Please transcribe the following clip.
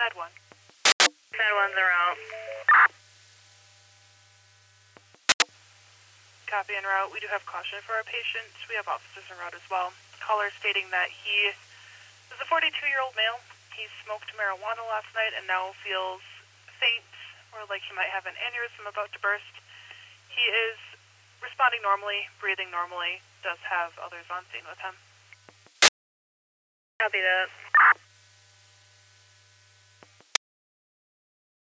Med 1. Med 1's en route. Copy en route. We do have caution for our patient. We have officers en route as well. Caller stating that he is a 42-year-old male. He smoked marijuana last night and now feels faint or like he might have an aneurysm about to burst. He is responding normally, breathing normally, does have others on scene with him. Copy that.